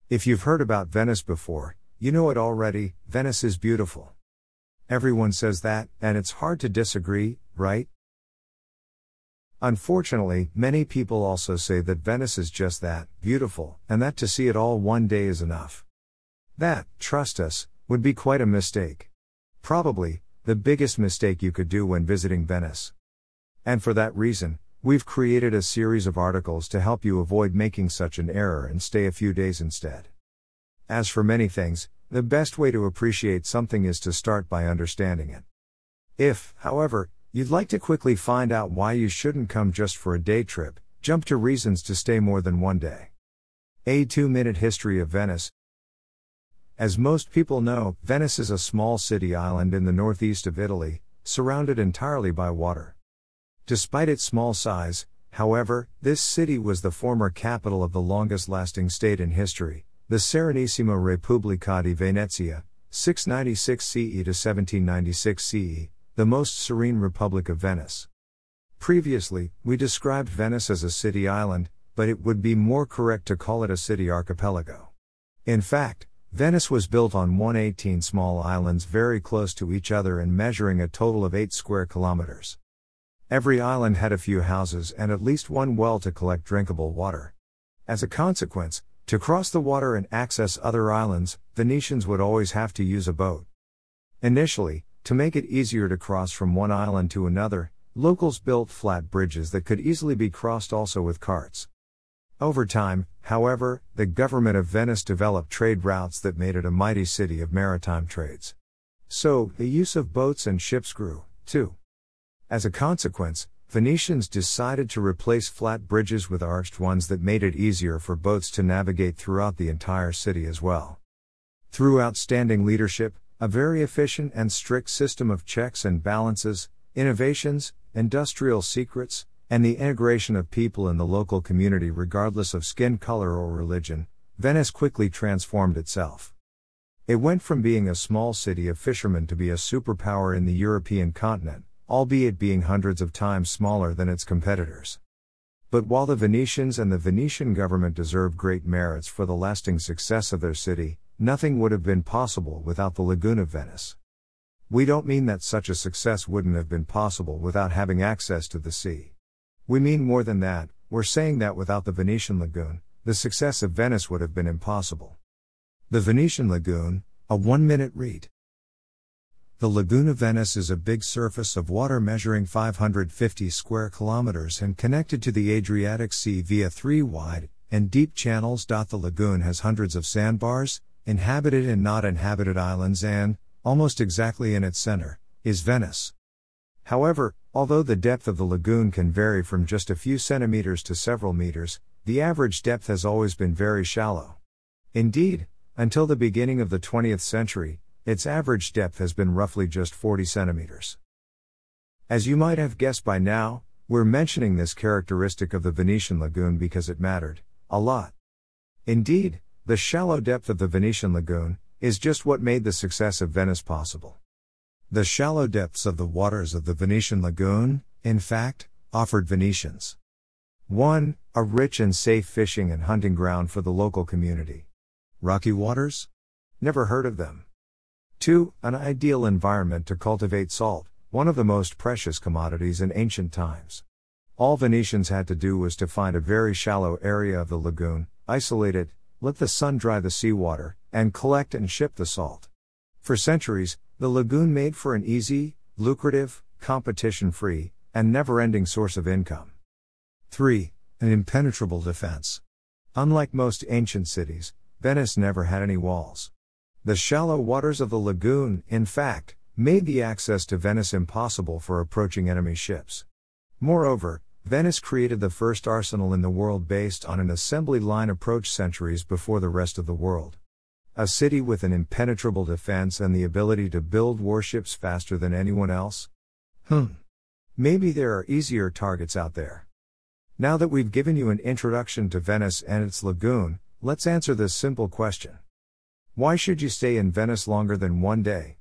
If you've heard about Venice before, you know it already. Venice is beautiful. Everyone says that, and it's hard to disagree, right? Unfortunately, many people also say that Venice is just that, beautiful, and that to see it all one day is enough. That, trust us, would be quite a mistake. Probably, the biggest mistake you could do when visiting Venice. And for that reason, we've created a series of articles to help you avoid making such an error and stay a few days instead. As for many things, the best way to appreciate something is to start by understanding it. If, however, you'd like to quickly find out why you shouldn't come just for a day trip, jump to reasons to stay more than one day. A 2-minute history of Venice. As most people know, Venice is a small city island in the northeast of Italy, surrounded entirely by water. Despite its small size, however, this city was the former capital of the longest-lasting state in history, the Serenissima Repubblica di Venezia, 696 CE to 1796 CE, the most serene Republic of Venice. Previously, we described Venice as a city island, but it would be more correct to call it a city archipelago. In fact, Venice was built on 118 small islands very close to each other and measuring a total of 8 square kilometers. Every island had a few houses and at least one well to collect drinkable water. As a consequence, to cross the water and access other islands, Venetians would always have to use a boat. Initially, to make it easier to cross from one island to another, locals built flat bridges that could easily be crossed also with carts. Over time, however, the government of Venice developed trade routes that made it a mighty city of maritime trades. So, the use of boats and ships grew, too. As a consequence, Venetians decided to replace flat bridges with arched ones that made it easier for boats to navigate throughout the entire city as well. Through outstanding leadership, a very efficient and strict system of checks and balances, innovations, industrial secrets, and the integration of people in the local community regardless of skin color or religion, Venice quickly transformed itself. It went from being a small city of fishermen to be a superpower in the European continent, albeit being hundreds of times smaller than its competitors. But while the Venetians and the Venetian government deserve great merits for the lasting success of their city, nothing would have been possible without the Lagoon of Venice. We don't mean that such a success wouldn't have been possible without having access to the sea. We mean more than that, we're saying that without the Venetian Lagoon, the success of Venice would have been impossible. The Venetian Lagoon, a 1-minute read. The Lagoon of Venice is a big surface of water measuring 550 square kilometers and connected to the Adriatic Sea via 3 wide and deep channels. The lagoon has hundreds of sandbars, inhabited and not inhabited islands, and, almost exactly in its center, is Venice. However, although the depth of the lagoon can vary from just a few centimeters to several meters, the average depth has always been very shallow. Indeed, until the beginning of the 20th century, its average depth has been roughly just 40 centimeters. As you might have guessed by now, we're mentioning this characteristic of the Venetian Lagoon because it mattered a lot. Indeed, the shallow depth of the Venetian Lagoon is just what made the success of Venice possible. The shallow depths of the waters of the Venetian Lagoon, in fact, offered Venetians 1. A rich and safe fishing and hunting ground for the local community. Rocky waters? Never heard of them. 2. An ideal environment to cultivate salt, one of the most precious commodities in ancient times. All Venetians had to do was to find a very shallow area of the lagoon, isolate it, let the sun dry the seawater, and collect and ship the salt. For centuries, the lagoon made for an easy, lucrative, competition-free, and never-ending source of income. 3. An impenetrable defense. Unlike most ancient cities, Venice never had any walls. The shallow waters of the lagoon, in fact, made the access to Venice impossible for approaching enemy ships. Moreover, Venice created the first arsenal in the world based on an assembly line approach centuries before the rest of the world. A city with an impenetrable defense and the ability to build warships faster than anyone else? Maybe there are easier targets out there. Now that we've given you an introduction to Venice and its lagoon, let's answer this simple question. Why should you stay in Venice longer than one day?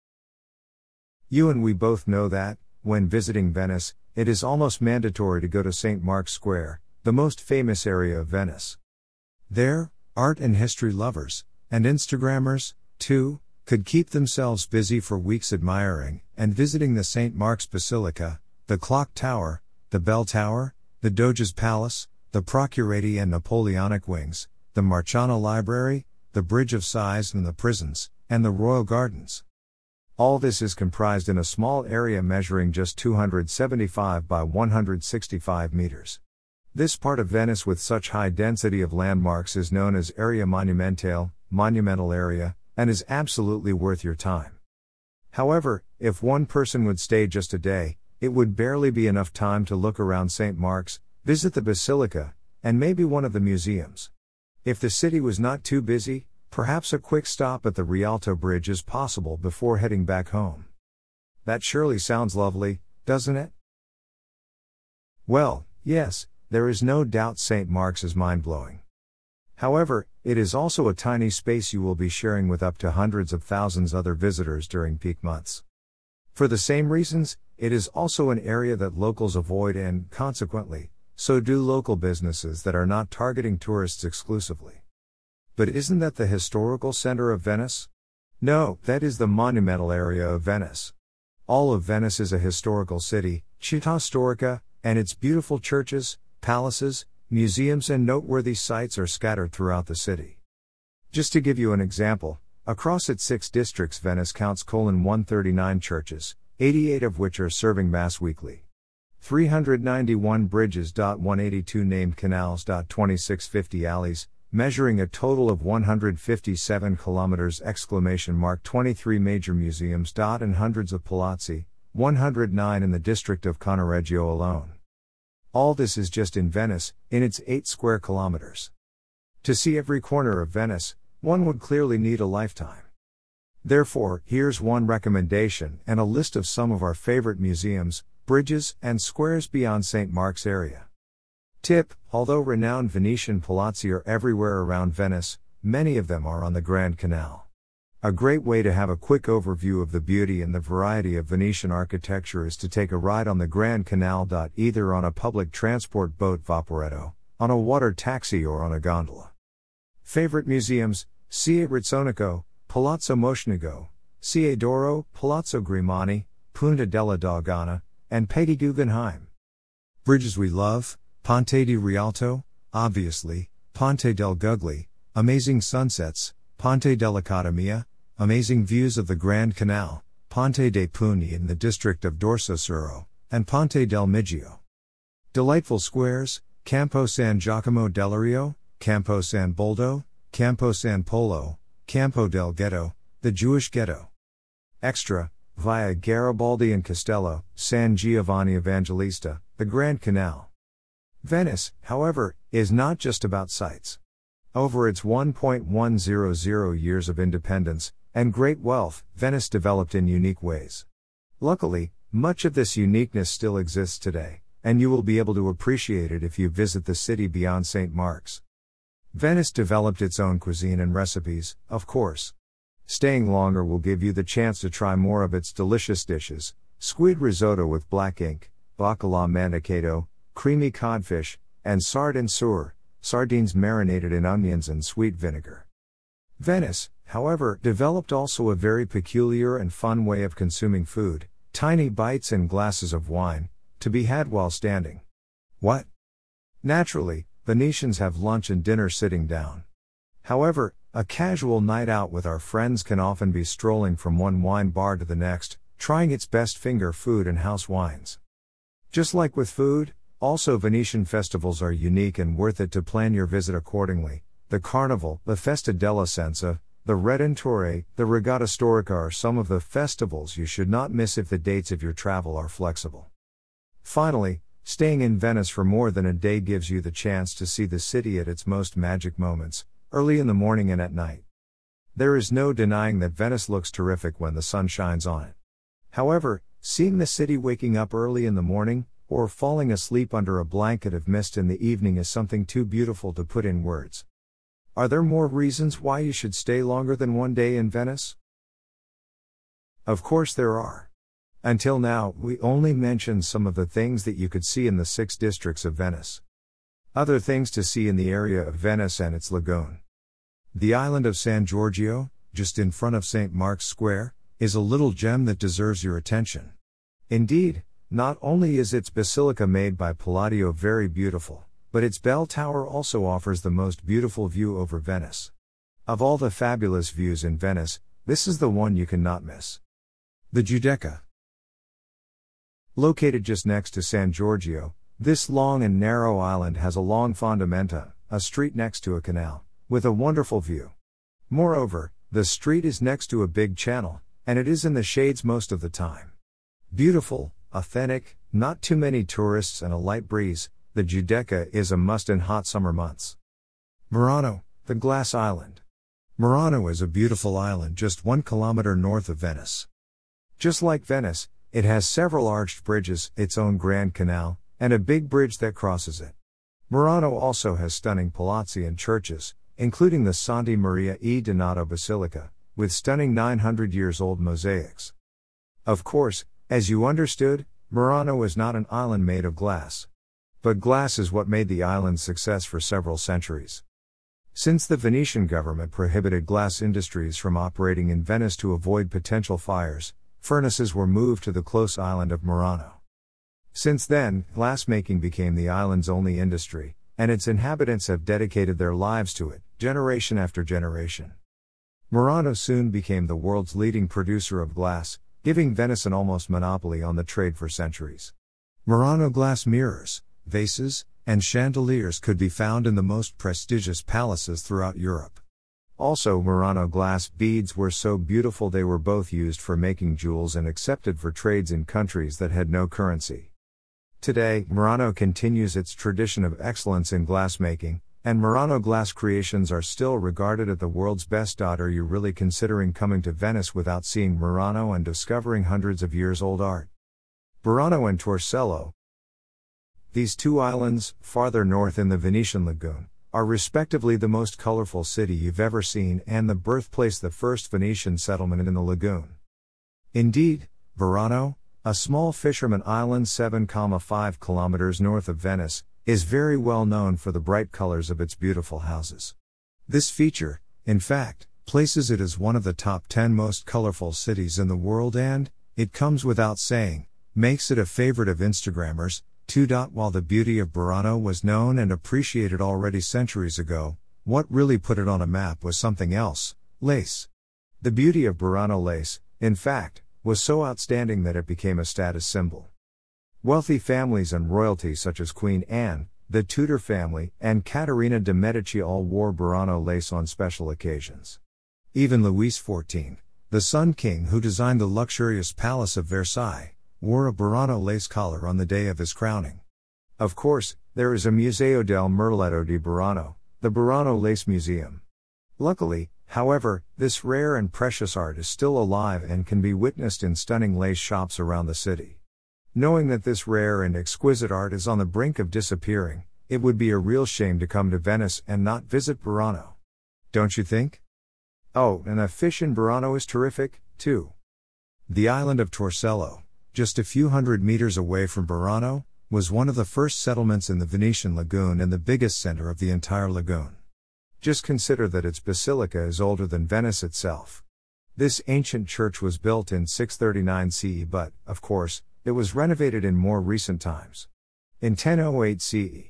You and we both know that, when visiting Venice, it is almost mandatory to go to St. Mark's Square, the most famous area of Venice. There, Art and history lovers, and Instagrammers, too, could keep themselves busy for weeks admiring and visiting the St. Mark's Basilica, the Clock Tower, the Bell Tower, the Doge's Palace, the Procuratie and Napoleonic Wings, the Marciana Library, the Bridge of Sighs and the prisons, and the Royal Gardens. All this is comprised in a small area measuring just 275 by 165 meters. This part of Venice with such high density of landmarks is known as Area Monumentale, monumental area, and is absolutely worth your time. However, if one person would stay just a day, it would barely be enough time to look around St. Mark's, visit the Basilica, and maybe one of the museums. If the city was not too busy, perhaps a quick stop at the Rialto Bridge is possible before heading back home. That surely sounds lovely, doesn't it? Well, yes, there is no doubt St. Mark's is mind-blowing. However, it is also a tiny space you will be sharing with up to hundreds of thousands other visitors during peak months. For the same reasons, it is also an area that locals avoid and, consequently, so do local businesses that are not targeting tourists exclusively. But isn't that the historical center of Venice? No, that is the monumental area of Venice. All of Venice is a historical city, Città Storica, and its beautiful churches, palaces, museums and noteworthy sites are scattered throughout the city. Just to give you an example, across its 6 districts Venice counts 139 churches, 88 of which are serving Mass weekly. 391 bridges. 182 named canals. 2650 alleys, measuring a total of 157 kilometers! 23 major museums. And hundreds of palazzi, 109 in the district of Cannaregio alone. All this is just in Venice, in its 8 square kilometers. To see every corner of Venice, one would clearly need a lifetime. Therefore, here's one recommendation and a list of some of our favorite museums, bridges, and squares beyond St. Mark's area. Tip: although renowned Venetian palazzi are everywhere around Venice, many of them are on the Grand Canal. A great way to have a quick overview of the beauty and the variety of Venetian architecture is to take a ride on the Grand Canal. Either on a public transport boat Vaporetto, on a water taxi or on a gondola. Favorite museums: Cia Rizzonico, Palazzo Mocenigo, Cia d'Oro, Palazzo Grimani, Punta della Dogana, and Petit Guggenheim. Bridges we love: Ponte di Rialto, obviously, Ponte del Gugli, amazing sunsets, Ponte dell'Accademia, amazing views of the Grand Canal, Ponte dei Pugni in the district of Dorsosuro, and Ponte del Migio. Delightful squares: Campo San Giacomo del Rio, Campo San Boldo, Campo San Polo, Campo del Ghetto, the Jewish Ghetto. Extra: Via Garibaldi and Castello, San Giovanni Evangelista, the Grand Canal. Venice, however, is not just about sights. Over its 1.100 years of independence and great wealth, Venice developed in unique ways. Luckily, much of this uniqueness still exists today, and you will be able to appreciate it if you visit the city beyond St. Mark's. Venice developed its own cuisine and recipes, of course. Staying longer will give you the chance to try more of its delicious dishes: squid risotto with black ink, bacala manducato, creamy codfish, and sardine sur, sardines marinated in onions and sweet vinegar. Venice, however, developed also a very peculiar and fun way of consuming food: tiny bites and glasses of wine, to be had while standing. What? Naturally, Venetians have lunch and dinner sitting down. However, a casual night out with our friends can often be strolling from one wine bar to the next, trying its best finger food and house wines. Just like with food, also Venetian festivals are unique and worth it to plan your visit accordingly. The Carnival, the Festa della Senza, the Redentore, the Regatta Storica are some of the festivals you should not miss if the dates of your travel are flexible. Finally, staying in Venice for more than a day gives you the chance to see the city at its most magic moments, early in the morning and at night. There is no denying that Venice looks terrific when the sun shines on it. However, seeing the city waking up early in the morning, or falling asleep under a blanket of mist in the evening is something too beautiful to put in words. Are there more reasons why you should stay longer than one day in Venice? Of course there are. Until now, we only mentioned some of the things that you could see in the 6 districts of Venice. Other things to see in the area of Venice and its lagoon. The island of San Giorgio, just in front of St. Mark's Square, is a little gem that deserves your attention. Indeed, not only is its basilica made by Palladio very beautiful, but its bell tower also offers the most beautiful view over Venice. Of all the fabulous views in Venice, this is the one you cannot miss. The Giudecca. Located just next to San Giorgio, this long and narrow island has a long fondamenta, a street next to a canal, with a wonderful view. Moreover, the street is next to a big channel, and it is in the shades most of the time. Beautiful, authentic, not too many tourists and a light breeze, the Giudecca is a must in hot summer months. Murano, the Glass Island. Murano is a beautiful island just 1 kilometer north of Venice. Just like Venice, it has several arched bridges, its own Grand Canal, and a big bridge that crosses it. Murano also has stunning palazzi and churches, including the Santa Maria e Donato Basilica, with stunning 900-years-old mosaics. Of course, as you understood, Murano is not an island made of glass. But glass is what made the island's success for several centuries. Since the Venetian government prohibited glass industries from operating in Venice to avoid potential fires, furnaces were moved to the close island of Murano. Since then, glassmaking became the island's only industry, and its inhabitants have dedicated their lives to it, generation after generation. Murano soon became the world's leading producer of glass, giving Venice an almost monopoly on the trade for centuries. Murano glass mirrors, vases, and chandeliers could be found in the most prestigious palaces throughout Europe. Also, Murano glass beads were so beautiful they were both used for making jewels and accepted for trades in countries that had no currency. Today, Murano continues its tradition of excellence in glassmaking, and Murano glass creations are still regarded as the world's best. Are you really considering coming to Venice without seeing Murano and discovering hundreds of years old art? Murano and Torcello. These two islands, farther north in the Venetian lagoon, are respectively the most colorful city you've ever seen and the birthplace of the first Venetian settlement in the lagoon. Indeed, Murano, a small fisherman island 7.5 kilometers north of Venice, is very well known for the bright colors of its beautiful houses. This feature, in fact, places it as one of the top 10 most colorful cities in the world and, it comes without saying, makes it a favorite of Instagrammers. While the beauty of Murano was known and appreciated already centuries ago, what really put it on a map was something else: lace. The beauty of Murano lace, in fact, was so outstanding that it became a status symbol. Wealthy families and royalty such as Queen Anne, the Tudor family, and Caterina de' Medici all wore Murano lace on special occasions. Even Louis XIV, the Sun King who designed the luxurious Palace of Versailles, wore a Murano lace collar on the day of his crowning. Of course, there is a Museo del Merletto di Murano, the Murano Lace Museum. Luckily, however, this rare and precious art is still alive and can be witnessed in stunning lace shops around the city. Knowing that this rare and exquisite art is on the brink of disappearing, it would be a real shame to come to Venice and not visit Murano. Don't you think? Oh, and the fish in Murano is terrific, too. The island of Torcello, just a few hundred meters away from Murano, was one of the first settlements in the Venetian lagoon and the biggest center of the entire lagoon. Just consider that its basilica is older than Venice itself. This ancient church was built in 639 CE but, of course, it was renovated in more recent times. In 1008 CE.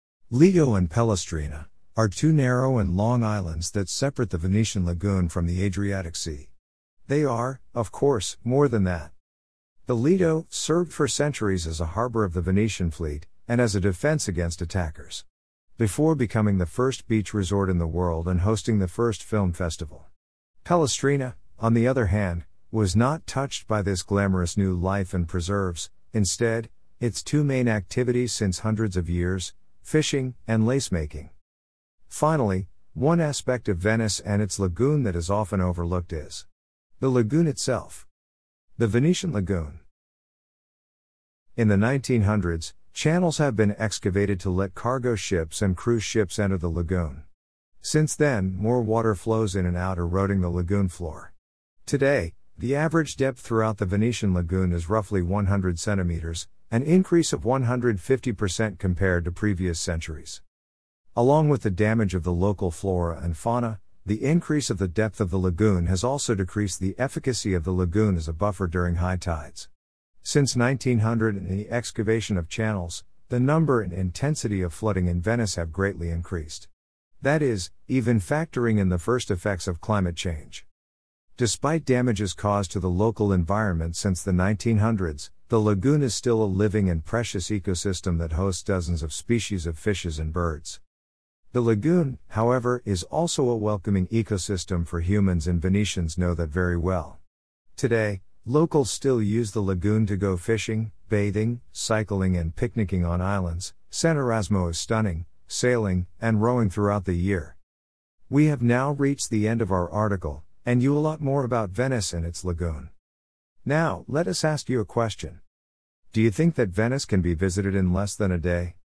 Lido and Pellestrina are two narrow and long islands that separate the Venetian lagoon from the Adriatic Sea. They are, of course, more than that. The Lido served for centuries as a harbor of the Venetian fleet, and as a defense against attackers. Before becoming the first beach resort in the world and hosting the first film festival. Pellestrina, on the other hand, was not touched by this glamorous new life and preserves, instead, its two main activities since hundreds of years, fishing and lace-making. Finally, one aspect of Venice and its lagoon that is often overlooked is the lagoon itself. The Venetian lagoon. In the 1900s, channels have been excavated to let cargo ships and cruise ships enter the lagoon. Since then, more water flows in and out, eroding the lagoon floor. Today, the average depth throughout the Venetian lagoon is roughly 100 centimeters, an increase of 150% compared to previous centuries. Along with the damage of the local flora and fauna, the increase of the depth of the lagoon has also decreased the efficacy of the lagoon as a buffer during high tides. Since 1900 and the excavation of channels, the number and intensity of flooding in Venice have greatly increased. That is, even factoring in the first effects of climate change. Despite damages caused to the local environment since the 1900s, the lagoon is still a living and precious ecosystem that hosts dozens of species of fishes and birds. The lagoon, however, is also a welcoming ecosystem for humans, and Venetians know that very well. Today, locals still use the lagoon to go fishing, bathing, cycling and picnicking on islands. San Erasmo is stunning, sailing, and rowing throughout the year. We have now reached the end of our article, and you a lot more about Venice and its lagoon. Now, let us ask you a question. Do you think that Venice can be visited in less than a day?